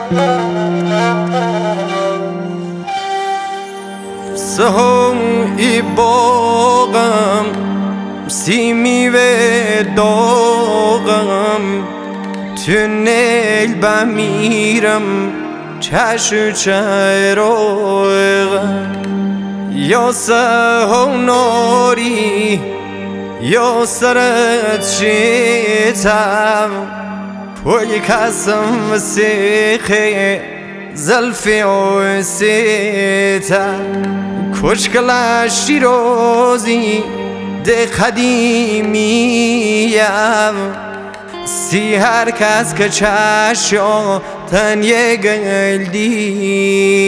سهم ای باغم سیمی و داغم تونل بمیرم چشو چراغم یا سهوناری یا سرت شیتم پوی کسم وسیخه زلفی و سیتم کشکل شیرازی ده قدیمیم سی هر کس که چشا تن یه گل دی